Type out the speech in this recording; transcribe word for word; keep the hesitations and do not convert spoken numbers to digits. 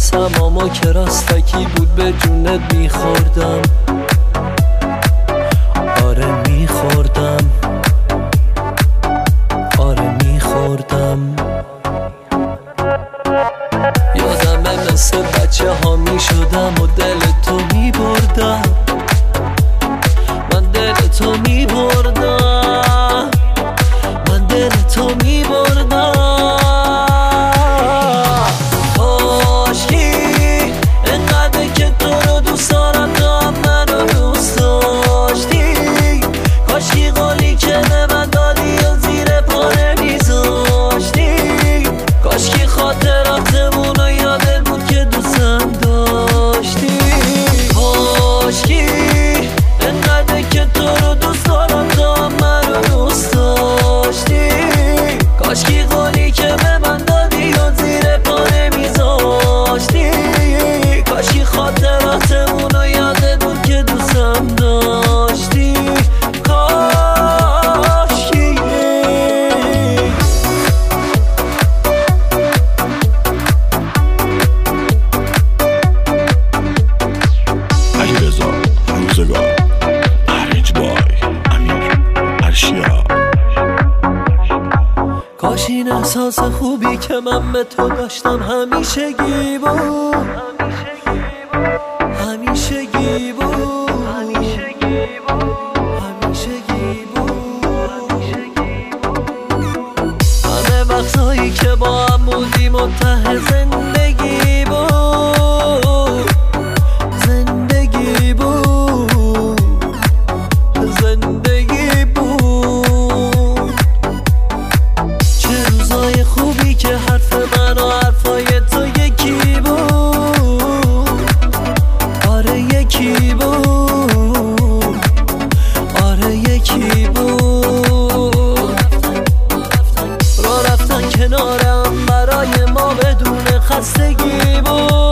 سماما که راستکی بود به جونت میخوردم، آره میخوردم، آره میخوردم. یادمه مثل بچه ها میشدم و دل تو میبردم، من دل تو میبردم، من دل تو میبردم. کاشکی انقدر که تو رو دوست دارم تو هم منو دوست داشتی، کاشکی قولی که به من دادی و زیر پا نمیذاشتی، کاشکی خاطراتمون رو یادت بود که دوستم داشتی. کاشکی انقدر که تو رو دوست دارم تو هم منو دوست داشتی، کاشکی قولی که به من دادی و زیر پا نمیذاشتی، کاشکی خاطراتمون رو یادت بود که دوستم داشتی. کاشکی علیرضا روزگار، ارنج بای امیر ارشیا. کاش این احساس خوبی که من به تو داشتم همیشگی بود، همیشگی بود، همیشگی بود. همه وقتایی که با هم بودیم منتهی زندگی بود، زندگی بود، زندگی بود. چه روزای خوبی که حرف من و حرفای تو یکی بود، آره یکی بود، آره یکی بود. راه رفتن کنارم برای ما بدون خستگی بود.